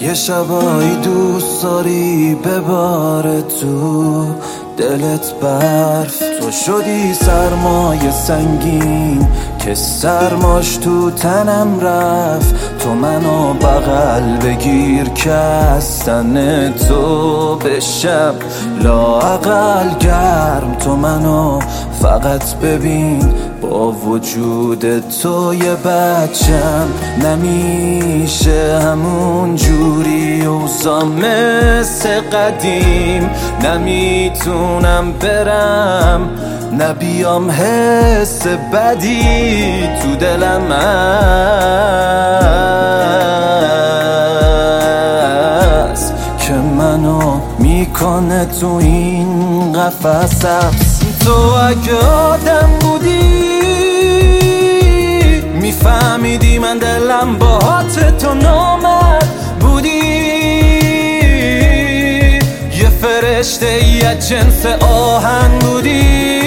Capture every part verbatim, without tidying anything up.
یه شبایی دوست داری بباره تو دلت برف، تو شدی سرمایه سنگین که سرماش تو تنم رفت. تو منو بغل بگیر که از تن تو بشم لااقل گرم. تو منو فقط ببین با وجود تو یه بچم نمیشه همون جوری اوضاع مثل قدیم. نمیتونم برم نبیام حس بدی تو دلم هست که منو میکنه تو این قفس حبس. تو اگه آدم بودی میفهمیدی من دلم باهات تو نامد بودی. یه فرشته یه جنس آهن بودی.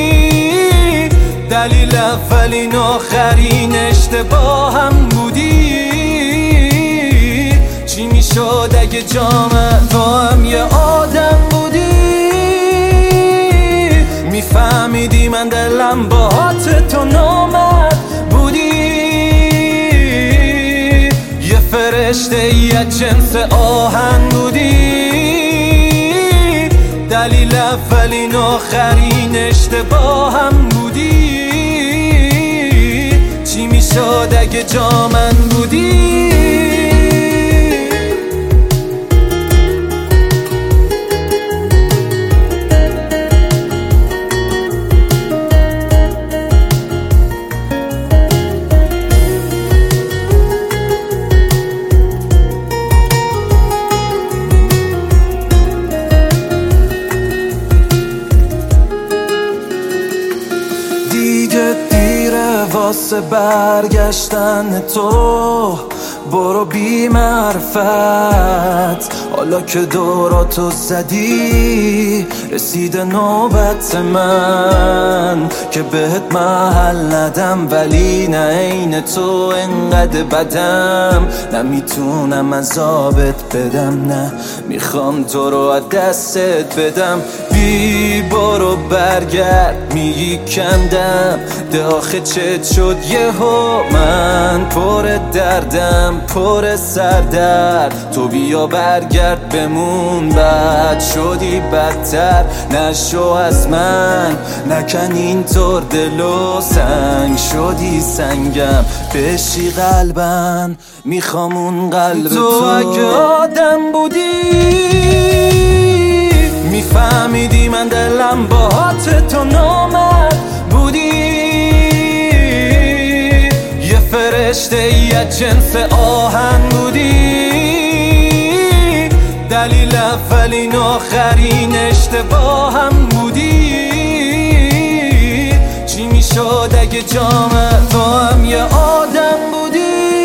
دلیل اولین آخرین اشتباهم بودی. چی میشد اگه جامعه تو هم یه آدم بودی؟ میفهمیدی من دلم باهات تو نامد بودی. یه فرشته یه جنس آهن بودی. دلیل اولین آخرین اشتباهم بودی. چی میشد اگه جا من بودی؟ دیگه دیره واسه برگشتن تو، برو بی معرفت. حالا که دوراتو زدی رسیده نوبت من که بهت محل ندم. ولی نه عین تو انقدر بدم نمیتونم عذابت بدم. نه میخوام تو رو از دستت بدم. بی برو برگرد میگی کندم ده آخه چت شد یهو من پر دردم پر سردرد. تو بیا برگرد بمون بد شدی بدتر. نشو از من نکن اینطور دل و سنگ شدی سنگم بشی قلبم میخوام اون قلب تو. تو اگه آدم بودی میفهمیدی من دلم باهات تو نامد بودی. یه فرشته یه جنس آهن بودی. دلیل اولین آخرین اشتباهم بودی. چی میشد اگه جامعه تو هم یه آدم بودی؟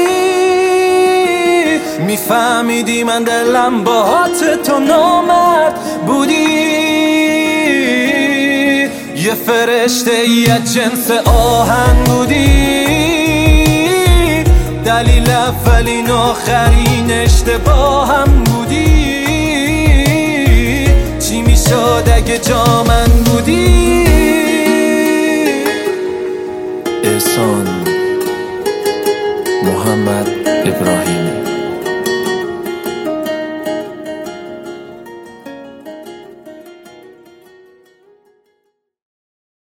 میفهمیدی من دلم باهات تو نامد بودی. یه فرشته یه جنس آهن بودی. دلیل اولین آخرین اشتباهم بودی. چی میشد اگه جا من بودی؟ احسان محمد ابراهیمی.